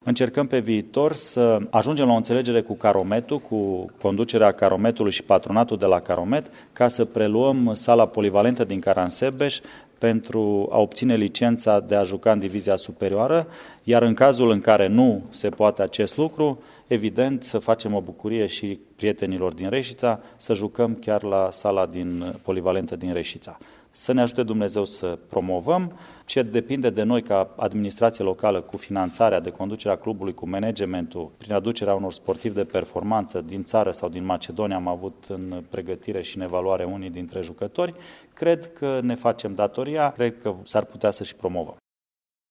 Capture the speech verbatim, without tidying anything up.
Încercăm pe viitor să ajungem la o înțelegere cu Carometul, cu conducerea Carometului și patronatul de la Caromet, ca să preluăm sala polivalentă din Caransebeș pentru a obține licența de a juca în divizia superioară, iar în cazul în care nu se poate acest lucru, evident să facem o bucurie și prietenilor din Reșița să jucăm chiar la sala din polivalentă din Reșița. Să ne ajute Dumnezeu să promovăm. Ce depinde de noi ca administrație locală cu finanțarea de conducerea clubului, cu managementul, prin aducerea unor sportivi de performanță din țară sau din Macedonia, am avut în pregătire și în evaluare unii dintre jucători, cred că ne facem datoria, cred că s-ar putea să și promovăm.